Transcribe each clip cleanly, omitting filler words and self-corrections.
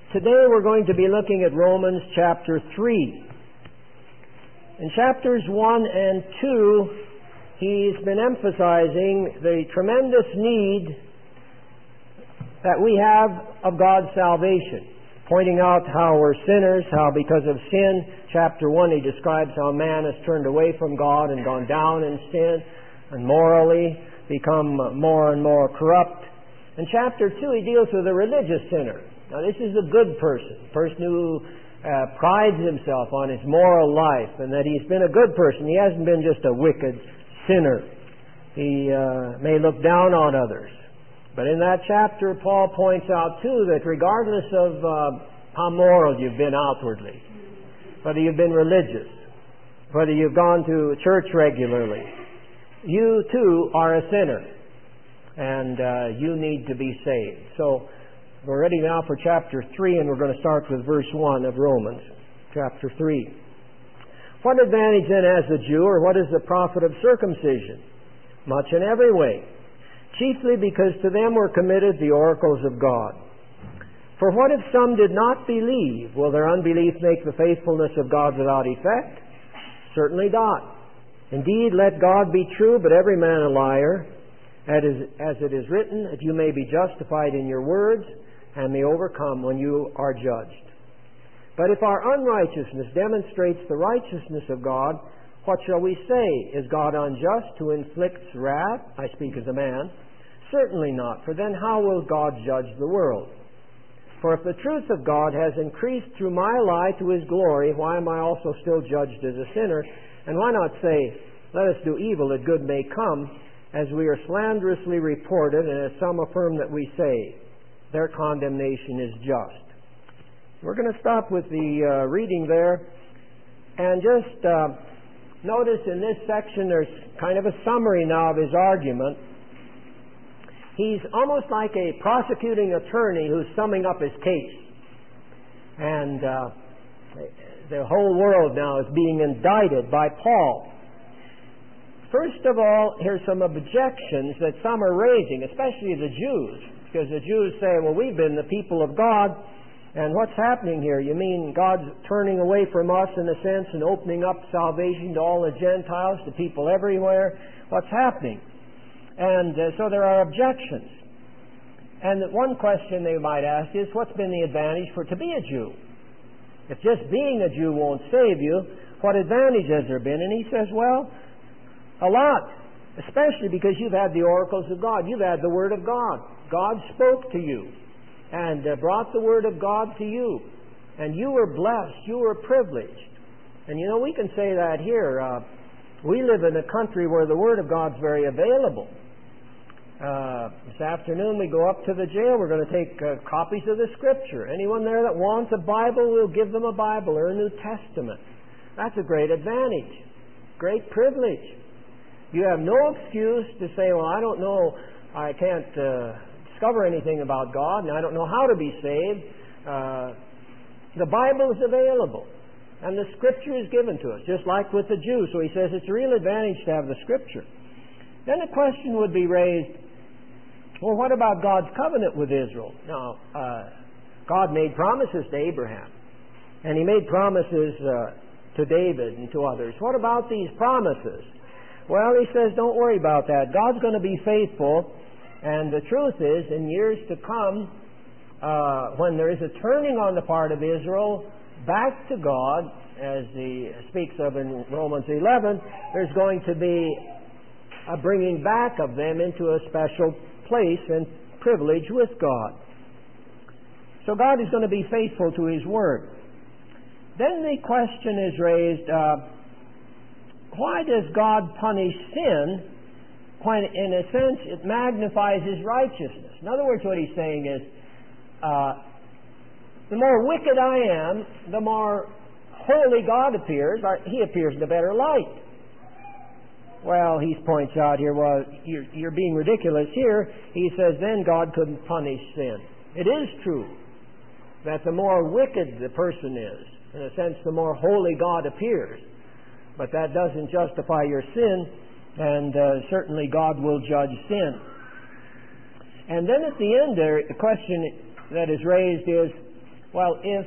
Today we're going to be looking at Romans chapter 3. In chapters 1 and 2, he's been emphasizing the tremendous need that we have of God's salvation, pointing out how we're sinners, how because of sin, chapter 1 he describes how man has turned away from God and gone down in sin and morally become more and more corrupt. In chapter 2 he deals with a religious sinner. Now this is a good person who prides himself on his moral life and that he's been a good person. He hasn't been just a wicked sinner. He may look down on others. But in that chapter, Paul points out too that regardless of how moral you've been outwardly, whether you've been religious, whether you've gone to church regularly, you too are a sinner and you need to be saved. So we're ready now for chapter 3, and we're going to start with verse 1 of Romans chapter 3. What advantage then has the Jew, or what is the profit of circumcision? Much in every way, chiefly because to them were committed the oracles of God. For what if some did not believe? Will their unbelief make the faithfulness of God without effect? Certainly not. Indeed, let God be true, but every man a liar, as it is written, that you may be justified in your words, and may overcome when you are judged. But if our unrighteousness demonstrates the righteousness of God, what shall we say? Is God unjust who inflicts wrath? I speak as a man. Certainly not, for then how will God judge the world? For if the truth of God has increased through my lie to His glory, why am I also still judged as a sinner? And why not say, let us do evil that good may come, as we are slanderously reported, and as some affirm that we say, their condemnation is just. We're going to stop with the reading there, and just notice in this section there's kind of a summary now of his argument. He's almost like a prosecuting attorney who's summing up his case. And the whole world now is being indicted by Paul. First of all, here's some objections that some are raising, especially the Jews. Because the Jews say, well, we've been the people of God, and what's happening here? You mean God's turning away from us in a sense and opening up salvation to all the Gentiles, to people everywhere? What's happening? And so there are objections. And one question they might ask is, what's been the advantage to be a Jew? If just being a Jew won't save you, what advantage has there been? And he says, well, a lot. Especially because you've had the oracles of God. You've had the Word of God. God spoke to you and brought the Word of God to you. And you were blessed. You were privileged. And you know, we can say that here. We live in a country where the Word of God's very available. This afternoon we go up to the jail. We're going to take copies of the Scripture. Anyone there that wants a Bible, we'll give them a Bible or a New Testament. That's a great advantage. Great privilege. You have no excuse to say, well, I don't know, I can't discover anything about God, and I don't know how to be saved. The Bible is available, and the Scripture is given to us, just like with the Jews. So he says it's a real advantage to have the Scripture. Then the question would be raised, well, what about God's covenant with Israel? Now, God made promises to Abraham, and He made promises to David and to others. What about these promises? Well, he says, don't worry about that. God's going to be faithful, and the truth is, in years to come, when there is a turning on the part of Israel back to God, as he speaks of in Romans 11, there's going to be a bringing back of them into a special place and privilege with God. So God is going to be faithful to His Word. Then the question is raised, why does God punish sin when, in a sense, it magnifies His righteousness? In other words, what he's saying is, the more wicked I am, the more holy God appears. He appears in a better light. Well, he points out here, well, you're being ridiculous here. He says, then God couldn't punish sin. It is true that the more wicked the person is, in a sense, the more holy God appears. But that doesn't justify your sin, and certainly God will judge sin. And then at the end there, the question that is raised is, well, if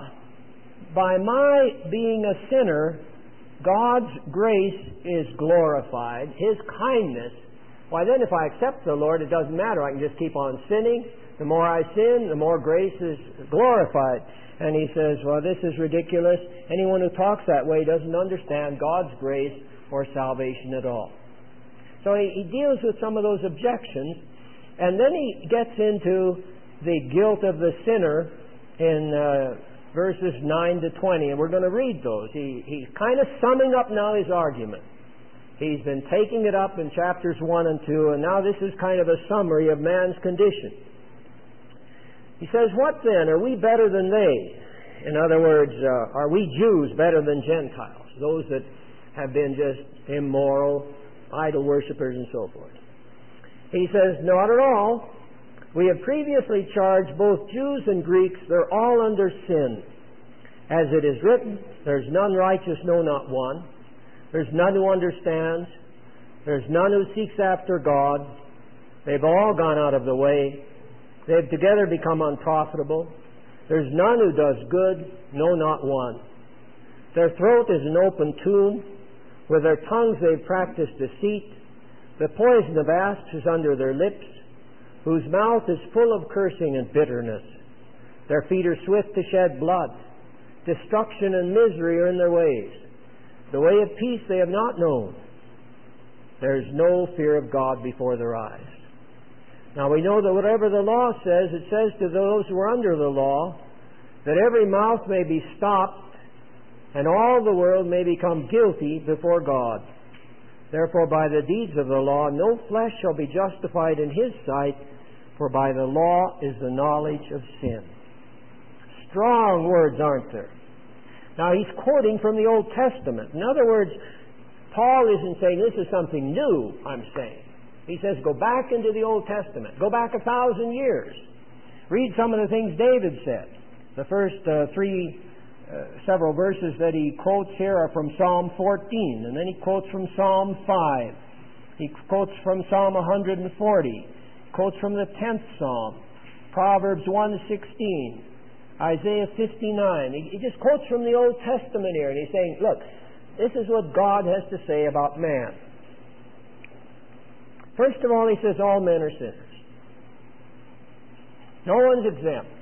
by my being a sinner, God's grace is glorified, His kindness, why then if I accept the Lord, it doesn't matter. I can just keep on sinning. The more I sin, the more grace is glorified. And he says, well, this is ridiculous. Anyone who talks that way doesn't understand God's grace or salvation at all. So he deals with some of those objections, and then he gets into the guilt of the sinner in verses 9 to 20, and we're going to read those. He's kind of summing up now his argument. He's been taking it up in chapters 1 and 2, and now this is kind of a summary of man's condition. He says, what then? Are we better than they? In other words, are we Jews better than Gentiles? Those that have been just immoral, idol worshippers and so forth. He says, not at all. We have previously charged both Jews and Greeks, they're all under sin. As it is written, there's none righteous, no, not one. There's none who understands. There's none who seeks after God. They've all gone out of the way. They've together become unprofitable. There's none who does good, no, not one. Their throat is an open tomb. With their tongues they've practiced deceit. The poison of asps is under their lips, whose mouth is full of cursing and bitterness. Their feet are swift to shed blood. Destruction and misery are in their ways. The way of peace they have not known. There is no fear of God before their eyes. Now we know that whatever the law says, it says to those who are under the law, that every mouth may be stopped, and all the world may become guilty before God. Therefore by the deeds of the law no flesh shall be justified in His sight, for by the law is the knowledge of sin. Strong words, aren't there? Now he's quoting from the Old Testament. In other words, Paul isn't saying this is something new, I'm saying. He says go back into the Old Testament. Go back 1,000 years. Read some of the things David said. The first several verses that he quotes here are from Psalm 14, and then he quotes from Psalm 5. He quotes from Psalm 140. Quotes from the 10th Psalm, Proverbs 1:16, Isaiah 59. He just quotes from the Old Testament here, and he's saying, look, this is what God has to say about man. First of all, he says all men are sinners. No one's exempt.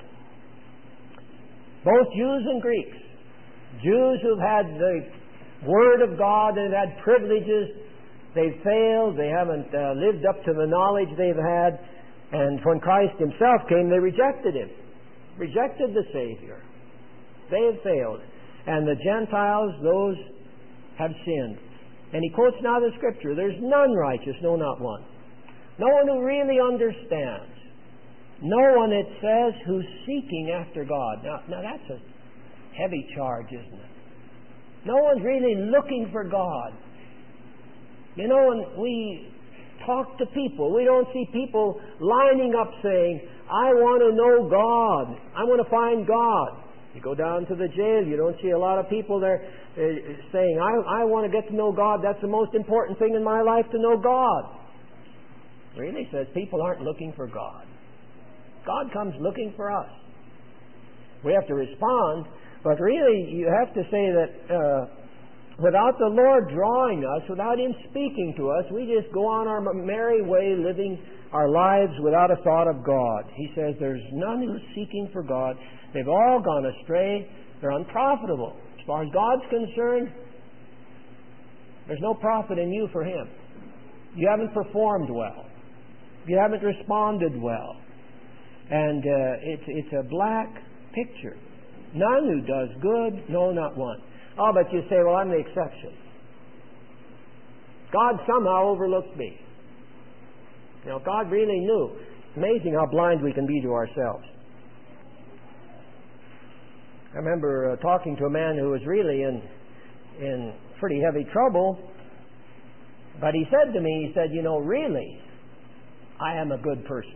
Both Jews and Greeks. Jews who've had the Word of God and have had privileges, they've failed, they haven't lived up to the knowledge they've had, and when Christ Himself came, they rejected Him, rejected the Savior. They have failed. And the Gentiles, those have sinned. And he quotes now the Scripture, there's none righteous, no, not one. No one who really understands. No one, it says, who's seeking after God. Now that's a heavy charge, isn't it? No one's really looking for God. You know, when we talk to people, we don't see people lining up saying, I want to know God. I want to find God. You go down to the jail, you don't see a lot of people there saying, I want to get to know God. That's the most important thing in my life, to know God. It really says people aren't looking for God. God comes looking for us. We have to respond, but really you have to say that without the Lord drawing us, without Him speaking to us, we just go on our merry way living our lives without a thought of God. He says there's none who's seeking for God. They've all gone astray. They're unprofitable. As far as God's concerned, there's no profit in you for Him. You haven't performed well. You haven't responded well. And it's a black picture. None who does good, no, not one. Oh, but you say, well, I'm the exception. God somehow overlooked me. You know, God really knew. It's amazing how blind we can be to ourselves. I remember talking to a man who was really in pretty heavy trouble. But he said to me, he said, you know, really, I am a good person.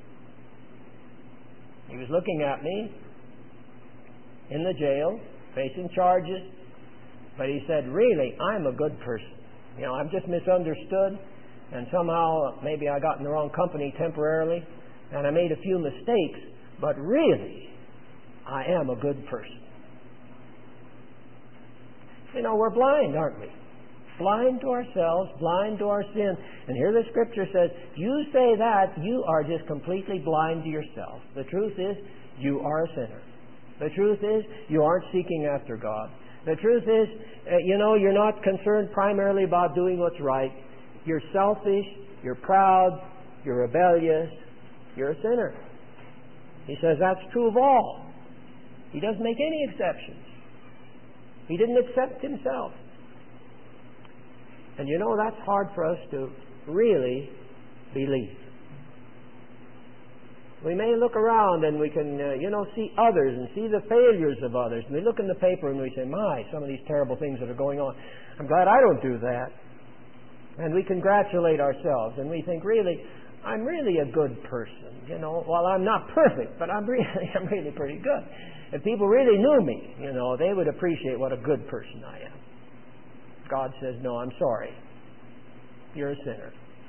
He was looking at me in the jail, facing charges, but he said, really, I'm a good person. You know, I'm just misunderstood, and somehow maybe I got in the wrong company temporarily, and I made a few mistakes, but really, I am a good person. You know, we're blind, aren't we? Blind to ourselves, blind to our sin. And here the Scripture says, you say that, you are just completely blind to yourself. The truth is, you are a sinner. The truth is, you aren't seeking after God. The truth is, you're not concerned primarily about doing what's right. You're selfish, you're proud, you're rebellious, you're a sinner. He says that's true of all. He doesn't make any exceptions. He didn't accept himself. And that's hard for us to really believe. We may look around and we can, see others and see the failures of others. And we look in the paper and we say, my, some of these terrible things that are going on. I'm glad I don't do that. And we congratulate ourselves and we think, really, I'm really a good person. Well, I'm not perfect, but I'm really pretty good. If people really knew me, they would appreciate what a good person I am. God says, no, I'm sorry. You're a sinner.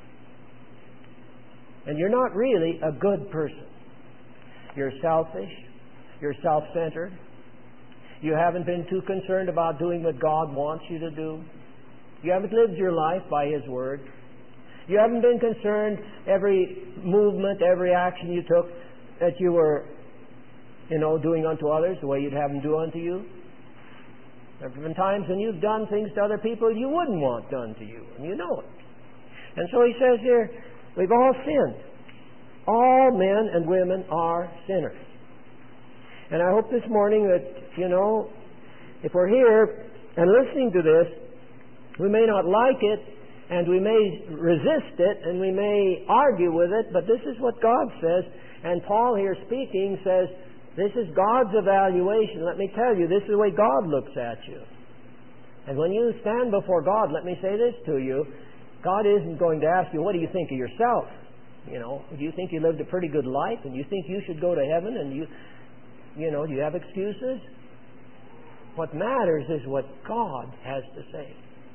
And you're not really a good person. You're selfish. You're self-centered. You haven't been too concerned about doing what God wants you to do. You haven't lived your life by His Word. You haven't been concerned every movement, every action you took that you were, doing unto others the way you'd have them do unto you. There have been times when you've done things to other people you wouldn't want done to you, and you know it. And so he says here, we've all sinned. All men and women are sinners. And I hope this morning that, if we're here and listening to this, we may not like it, and we may resist it, and we may argue with it, but this is what God says. And Paul here speaking says, this is God's evaluation. Let me tell you, this is the way God looks at you. And when you stand before God, let me say this to you, God isn't going to ask you, what do you think of yourself? Do you think you lived a pretty good life and you think you should go to heaven and do you have excuses? What matters is what God has to say.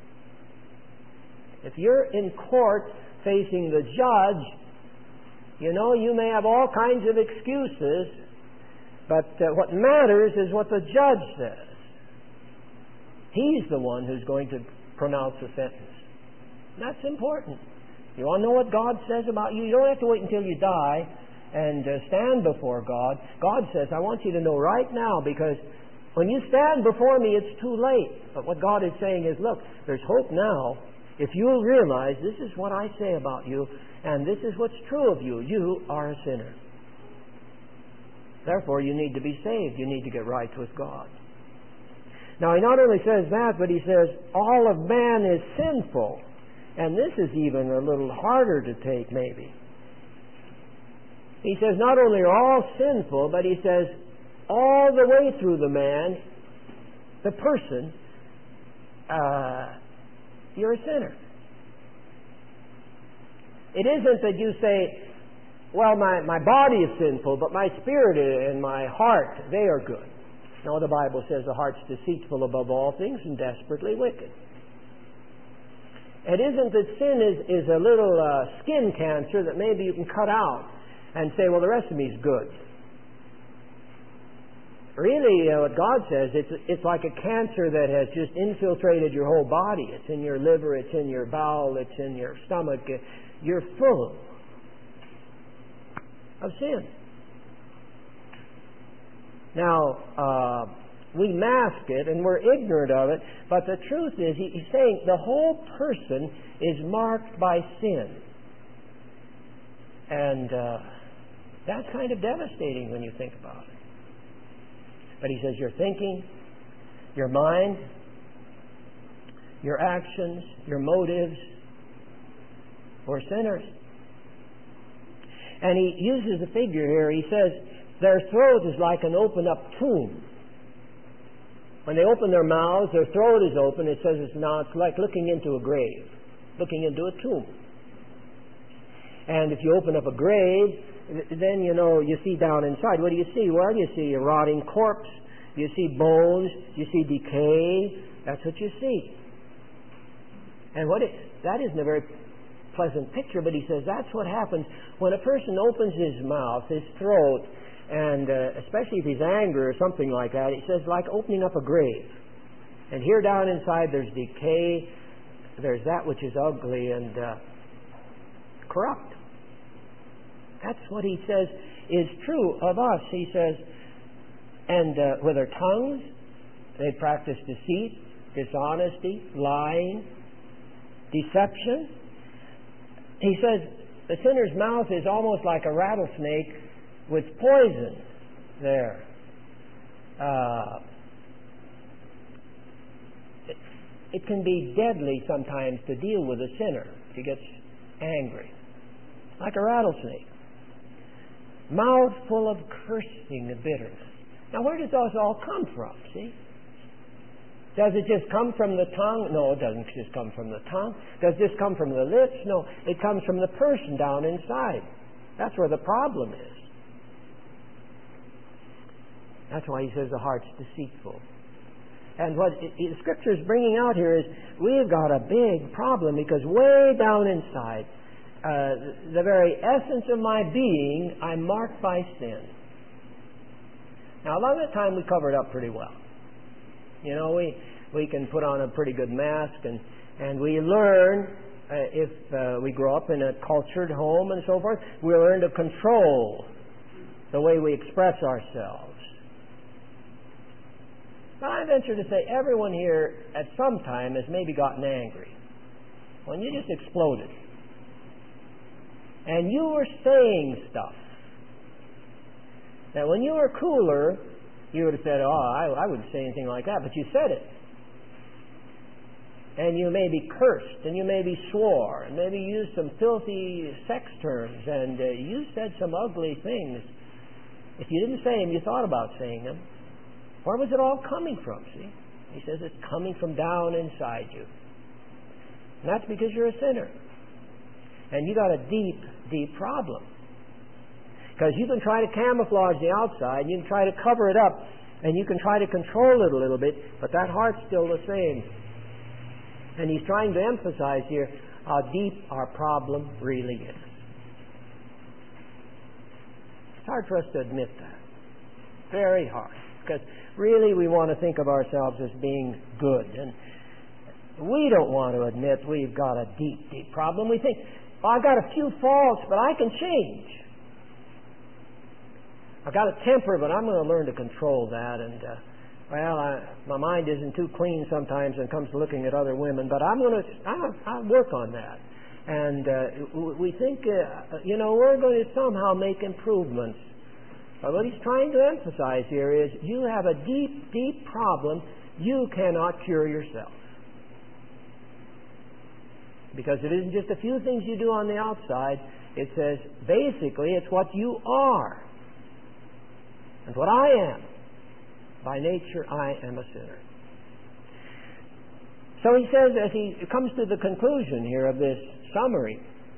If you're in court facing the judge, you may have all kinds of excuses, but what matters is what the judge says. He's the one who's going to pronounce a sentence. That's important. You want to know what God says about you? You don't have to wait until you die and stand before God. God says, I want you to know right now, because when you stand before me, it's too late. But what God is saying is, look, there's hope now. If you'll realize this is what I say about you, and this is what's true of you, you are a sinner. Therefore, you need to be saved. You need to get right with God. Now, he not only says that, but he says, all of man is sinful. And this is even a little harder to take, maybe. He says, not only are all sinful, but he says, all the way through the man, the person, you're a sinner. It isn't that you say, well, my body is sinful, but my spirit and my heart, they are good. No, the Bible says the heart's deceitful above all things and desperately wicked. It isn't that sin is a little skin cancer that maybe you can cut out and say, well, the rest of me is good. Really, what God says, it's like a cancer that has just infiltrated your whole body. It's in your liver, it's in your bowel, it's in your stomach. You're full of sin. Now, we mask it and we're ignorant of it, but the truth is, he's saying the whole person is marked by sin. And that's kind of devastating when you think about it. But he says your thinking, your mind, your actions, your motives, we're sinners. And he uses a figure here. He says their throat is like an open up tomb. When they open their mouths, their throat is open. It says it's like looking into a grave, looking into a tomb. And if you open up a grave, then you see down inside. What do you see? Well, you see a rotting corpse. You see bones. You see decay. That's what you see. And that isn't a very pleasant picture, but he says that's what happens when a person opens his mouth, his throat, And especially if he's angry or something like that, he says, like opening up a grave. And here down inside there's decay, there's that which is ugly and corrupt. That's what he says is true of us. He says, and with their tongues, they practice deceit, dishonesty, lying, deception. He says the sinner's mouth is almost like a rattlesnake with poison there. It can be deadly sometimes to deal with a sinner if he gets angry. Like a rattlesnake. Mouth full of cursing and bitterness. Now where does those all come from, see? Does it just come from the tongue? No, it doesn't just come from the tongue. Does this come from the lips? No, it comes from the person down inside. That's where the problem is. That's why he says the heart's deceitful. And what the Scripture is bringing out here is we've got a big problem because way down inside, the very essence of my being, I'm marked by sin. Now, a lot of the time we cover it up pretty well. You know, we can put on a pretty good mask and we learn, if we grow up in a cultured home and so forth, we learn to control the way we express ourselves. But I venture to say everyone here at some time has maybe gotten angry. When you just exploded. And you were saying stuff that when you were cooler, you would have said, oh, I wouldn't say anything like that, but you said it. And you maybe cursed, and you maybe swore, and maybe used some filthy sex terms, and you said some ugly things. If you didn't say them, you thought about saying them. Where was it all coming from, see? He says it's coming from down inside you. And that's because you're a sinner. And you got a deep, deep problem. Because you can try to camouflage the outside, you can try to cover it up, and you can try to control it a little bit, but that heart's still the same. And he's trying to emphasize here how deep our problem really is. It's hard for us to admit that. Very hard. Because really we want to think of ourselves as being good. And we don't want to admit we've got a deep, deep problem. We think, well, I've got a few faults, but I can change. I've got a temper, but I'm going to learn to control that. And, my mind isn't too clean sometimes when it comes to looking at other women, but I'll work on that. And we think, we're going to somehow make improvements. But what he's trying to emphasize here is you have a deep, deep problem you cannot cure yourself. Because it isn't just a few things you do on the outside. It says, basically, it's what you are. And what I am. By nature, I am a sinner. So he says, as he comes to the conclusion here of this summary,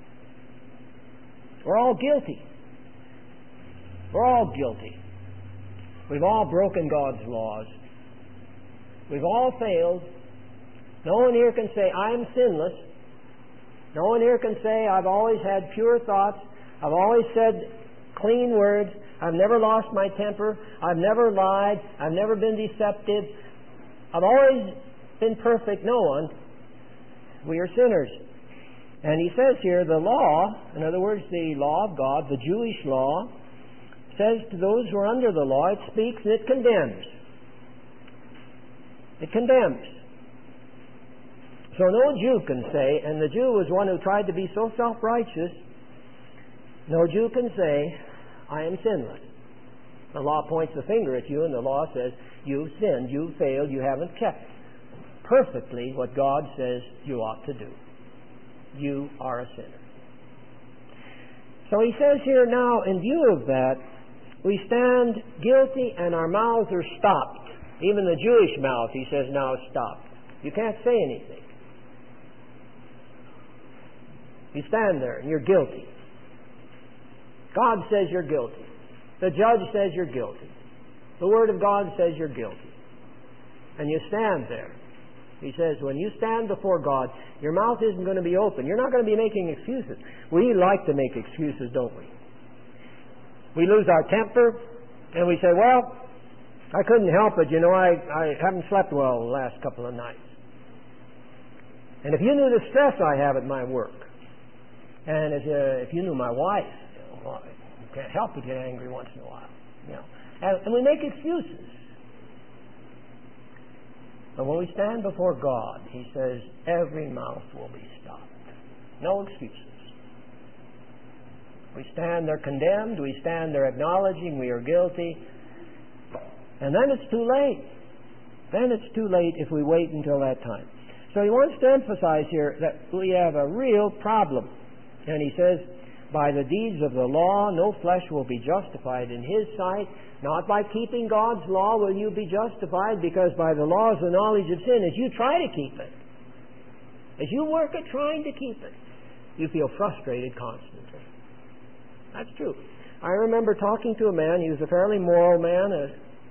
we're all guilty. We're all guilty. We've all broken God's laws. We've all failed. No one here can say, I'm sinless. No one here can say, I've always had pure thoughts. I've always said clean words. I've never lost my temper. I've never lied. I've never been deceptive. I've always been perfect. No one. We are sinners. And he says here, the law, in other words, the law of God, the Jewish law, says to those who are under the law, it speaks and it condemns. It condemns. So no Jew can say, and the Jew was one who tried to be so self-righteous, no Jew can say, I am sinless. The law points the finger at you and the law says, you've sinned, you've failed, you haven't kept perfectly what God says you ought to do. You are a sinner. So he says here now, in view of that, we stand guilty and our mouths are stopped. Even the Jewish mouth, he says, now is stopped. You can't say anything. You stand there and you're guilty. God says you're guilty. The judge says you're guilty. The Word of God says you're guilty. And you stand there. He says, when you stand before God, your mouth isn't going to be open. You're not going to be making excuses. We like to make excuses, don't we? We lose our temper. And we say, well, I couldn't help it. I haven't slept well the last couple of nights. And if you knew the stress I have at my work, and if you knew my wife, you can't help but get angry once in a while. And we make excuses. But when we stand before God, He says, every mouth will be stopped. No excuses. We stand there condemned. We stand there acknowledging we are guilty. And then it's too late. Then it's too late if we wait until that time. So he wants to emphasize here that we have a real problem. And he says, by the deeds of the law, no flesh will be justified in His sight. Not by keeping God's law will you be justified, because by the law is the knowledge of sin. As you try to keep it, as you work at trying to keep it, you feel frustrated constantly. That's true. I remember talking to a man. He was a fairly moral man,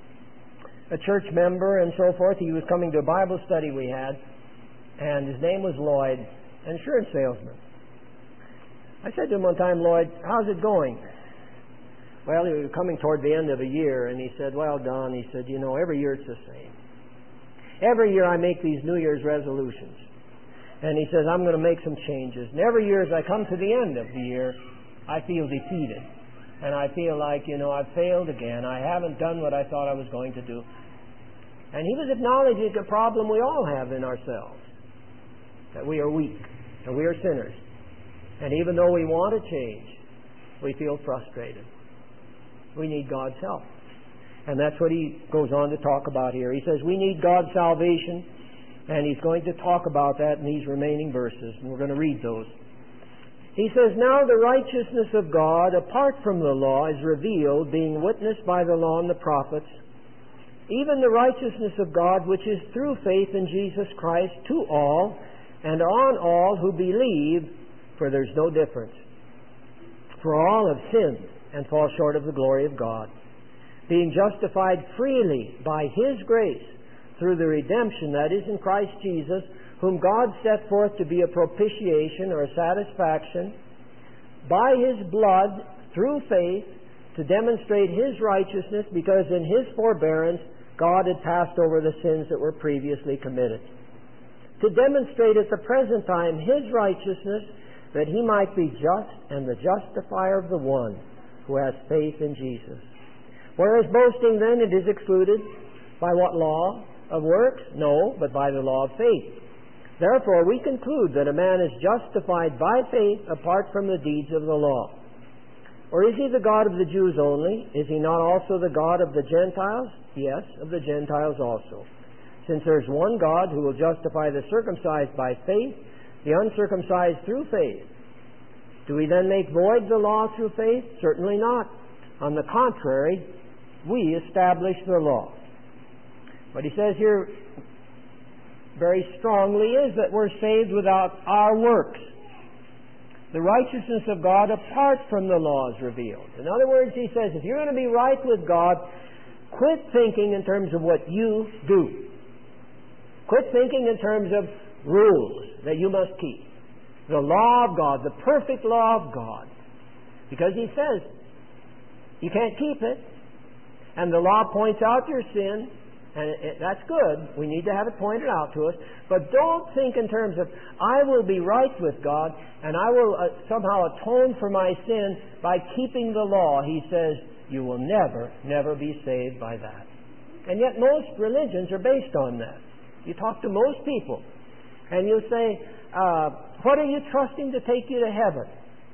a church member and so forth. He was coming to a Bible study we had, and his name was Lloyd, an insurance salesman. I said to him one time, Lloyd, how's it going? Well, he was coming toward the end of the year, and he said, well, Don, he said, every year it's the same. Every year I make these New Year's resolutions. And he says, I'm going to make some changes. And every year as I come to the end of the year, I feel defeated. And I feel like, I've failed again. I haven't done what I thought I was going to do. And he was acknowledging a problem we all have in ourselves, that we are weak, that we are sinners. And even though we want to change, we feel frustrated. We need God's help. And that's what he goes on to talk about here. He says we need God's salvation, and he's going to talk about that in these remaining verses, and we're going to read those. He says, now the righteousness of God, apart from the law, is revealed, being witnessed by the law and the prophets, even the righteousness of God, which is through faith in Jesus Christ, to all, and on all who believe, for there's no difference. For all have sinned and fall short of the glory of God, being justified freely by His grace through the redemption that is in Christ Jesus, whom God set forth to be a propitiation or a satisfaction by His blood through faith to demonstrate His righteousness, because in His forbearance God had passed over the sins that were previously committed. To demonstrate at the present time His righteousness, that He might be just and the justifier of the one who has faith in Jesus. Whereas boasting then, it is excluded by what law? Of works? No, but by the law of faith. Therefore we conclude that a man is justified by faith apart from the deeds of the law. Or is He the God of the Jews only? Is He not also the God of the Gentiles? Yes, of the Gentiles also. Since there's one God who will justify the circumcised by faith, the uncircumcised through faith. Do we then make void the law through faith? Certainly not. On the contrary, we establish the law. What he says here very strongly is that we're saved without our works. The righteousness of God apart from the law is revealed. In other words, he says, if you're going to be right with God, quit thinking in terms of what you do. Quit thinking in terms of rules that you must keep. The law of God, the perfect law of God. Because he says, you can't keep it. And the law points out your sin. And that's good. We need to have it pointed out to us. But don't think in terms of, I will be right with God and I will somehow atone for my sin by keeping the law. He says, you will never be saved by that. And yet most religions are based on that. You talk to most people and you say, what are you trusting to take you to heaven?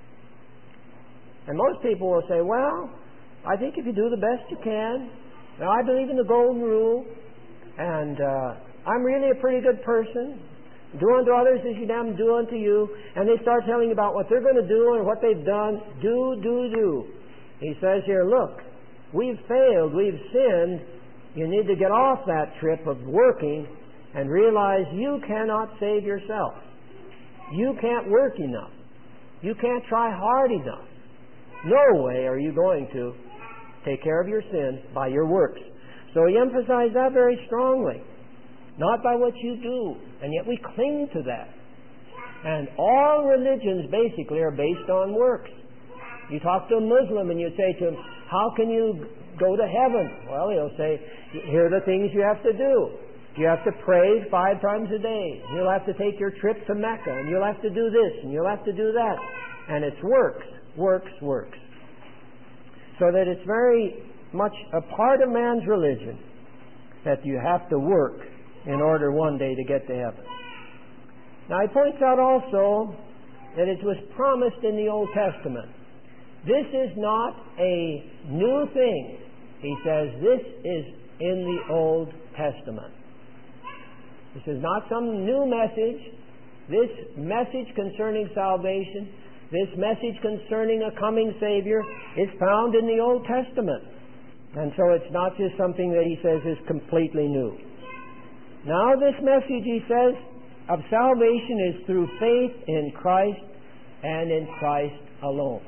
And most people will say, well, I think if you do the best you can. Now, I believe in the golden rule, and I'm really a pretty good person. Do unto others as you'd have them do unto you. And they start telling you about what they're going to do and what they've done. Do. He says here, look, we've failed, we've sinned. You need to get off that trip of working and realize you cannot save yourself. You can't work enough. You can't try hard enough. No way are you going to take care of your sins by your works. So he emphasized that very strongly. Not by what you do. And yet we cling to that. And all religions basically are based on works. You talk to a Muslim and you say to him, how can you go to heaven? Well, he'll say, here are the things you have to do. You have to pray 5 times a day. You'll have to take your trip to Mecca, and you'll have to do this, and you'll have to do that. And it's works, works, works. So that it's very much a part of man's religion that you have to work in order one day to get to heaven. Now, he points out also that it was promised in the Old Testament. This is not a new thing. He says this is in the Old Testament. This is not some new message. This message concerning salvation, this message concerning a coming Savior, is found in the Old Testament. And so it's not just something that he says is completely new. Now this message, he says, of salvation is through faith in Christ and in Christ alone.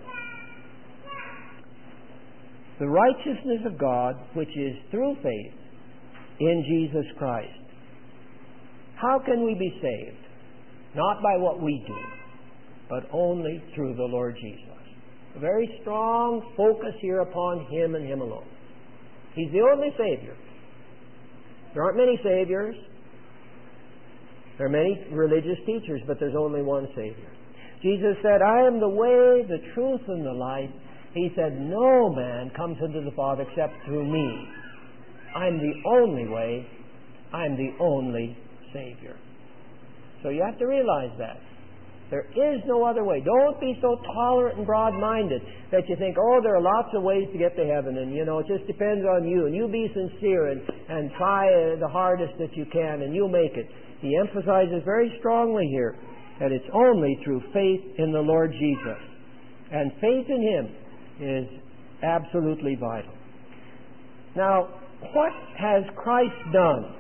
The righteousness of God, which is through faith in Jesus Christ. How can we be saved? Not by what we do, but only through the Lord Jesus. A very strong focus here upon Him and Him alone. He's the only Savior. There aren't many Saviors. There are many religious teachers, but there's only one Savior. Jesus said, I am the way, the truth, and the life. He said, no man comes unto the Father except through me. I'm the only way. I'm the only Savior. So you have to realize that. There is no other way. Don't be so tolerant and broad-minded that you think, oh, there are lots of ways to get to heaven, and, it just depends on you, and you be sincere and try the hardest that you can, and you'll make it. He emphasizes very strongly here that it's only through faith in the Lord Jesus. And faith in Him is absolutely vital. Now, what has Christ done?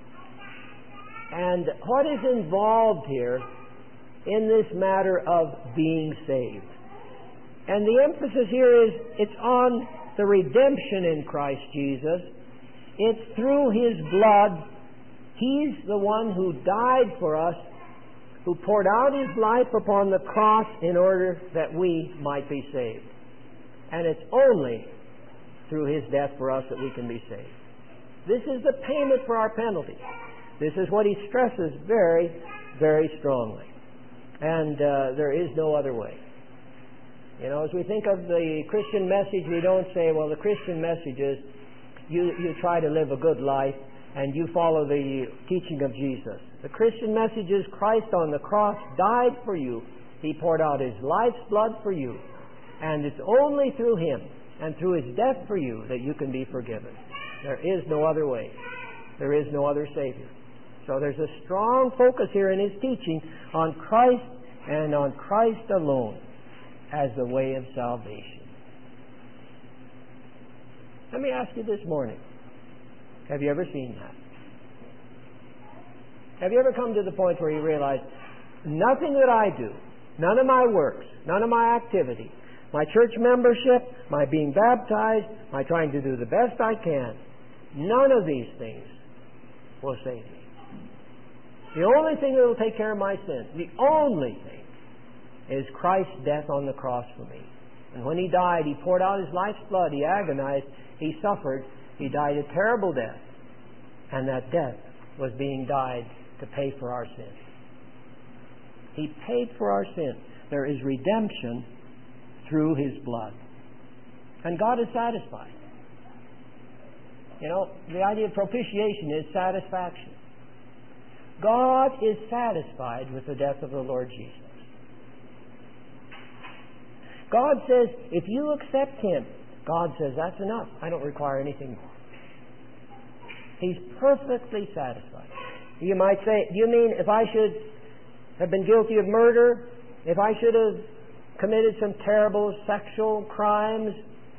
And what is involved here in this matter of being saved? And the emphasis here is it's on the redemption in Christ Jesus. It's through His blood. He's the one who died for us, who poured out His life upon the cross in order that we might be saved. And it's only through His death for us that we can be saved. This is the payment for our penalty. This is what he stresses very, very strongly. And there is no other way. As we think of the Christian message, we don't say, well, the Christian message is you try to live a good life and you follow the teaching of Jesus. The Christian message is Christ on the cross died for you. He poured out His life's blood for you. And it's only through Him and through His death for you that you can be forgiven. There is no other way. There is no other Savior. So there's a strong focus here in his teaching on Christ and on Christ alone as the way of salvation. Let me ask you this morning, have you ever seen that? Have you ever come to the point where you realize nothing that I do, none of my works, none of my activity, my church membership, my being baptized, my trying to do the best I can, none of these things will save me. The only thing that will take care of my sin, the only thing, is Christ's death on the cross for me. And when He died, He poured out His life's blood. He agonized. He suffered. He died a terrible death. And that death was being died to pay for our sin. He paid for our sin. There is redemption through His blood. And God is satisfied. The idea of propitiation is satisfaction. God is satisfied with the death of the Lord Jesus. God says, if you accept Him, God says, that's enough. I don't require anything more. He's perfectly satisfied. You might say, do you mean if I should have been guilty of murder, if I should have committed some terrible sexual crimes,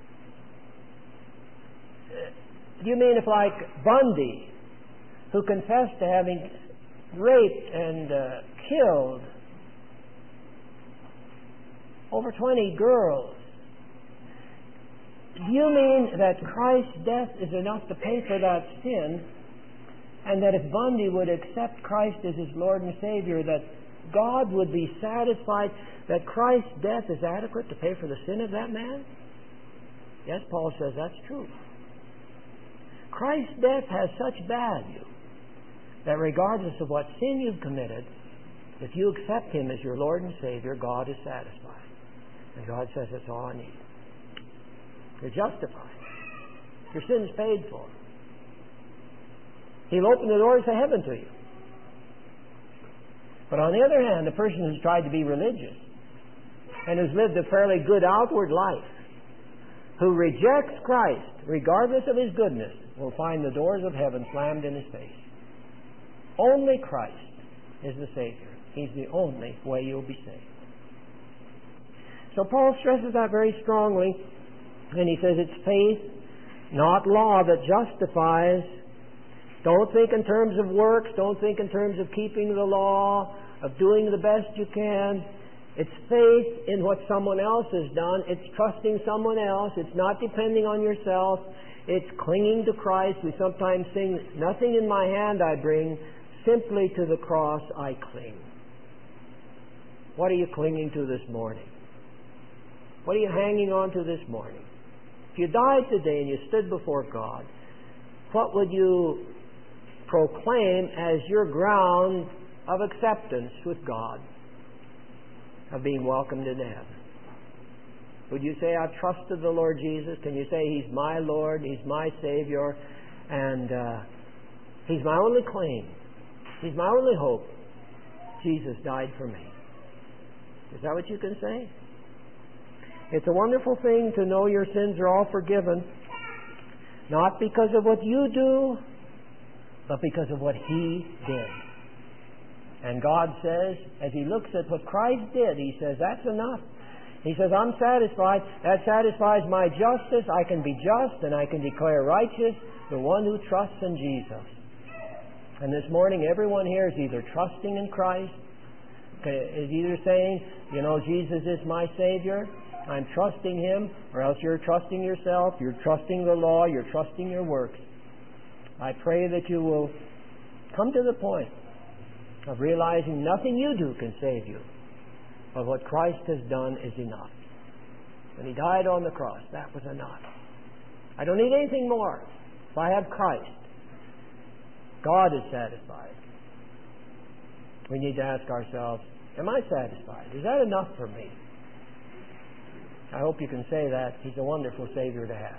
do you mean if, like Bundy, who confessed to having raped and killed over 20 girls, do you mean that Christ's death is enough to pay for that sin, and that if Bundy would accept Christ as his Lord and Savior, that God would be satisfied that Christ's death is adequate to pay for the sin of that man? Yes, Paul says that's true. Christ's death has such value that regardless of what sin you've committed, if you accept Him as your Lord and Savior, God is satisfied. And God says, that's all I need. You're justified. Your sin's paid for. He'll open the doors of heaven to you. But on the other hand, the person who's tried to be religious and who's lived a fairly good outward life, who rejects Christ, regardless of His goodness, will find the doors of heaven slammed in his face. Only Christ is the Savior. He's the only way you'll be saved. So Paul stresses that very strongly, and he says it's faith, not law, that justifies. Don't think in terms of works. Don't think in terms of keeping the law, of doing the best you can. It's faith in what someone else has done. It's trusting someone else. It's not depending on yourself. It's clinging to Christ. We sometimes sing, nothing in my hand I bring, simply to the cross I cling. What are you clinging to this morning? What are you hanging on to this morning? If you died today and you stood before God, what would you proclaim as your ground of acceptance with God, of being welcomed into heaven? Would you say, I've trusted the Lord Jesus? Can you say, He's my Lord, He's my Savior, and He's my only claim, He's my only hope. Jesus died for me. Is that what you can say? It's a wonderful thing to know your sins are all forgiven, not because of what you do, but because of what He did. And God says, as He looks at what Christ did, He says, that's enough. He says, I'm satisfied. That satisfies my justice. I can be just and I can declare righteous the one who trusts in Jesus. And this morning, everyone here is either trusting in Christ, is either saying, Jesus is my Savior, I'm trusting Him, or else you're trusting yourself, you're trusting the law, you're trusting your works. I pray that you will come to the point of realizing nothing you do can save you, but what Christ has done is enough. When He died on the cross, that was enough. I don't need anything more. If I have Christ, God is satisfied. We need to ask ourselves, am I satisfied? Is that enough for me? I hope you can say that. He's a wonderful Savior to have.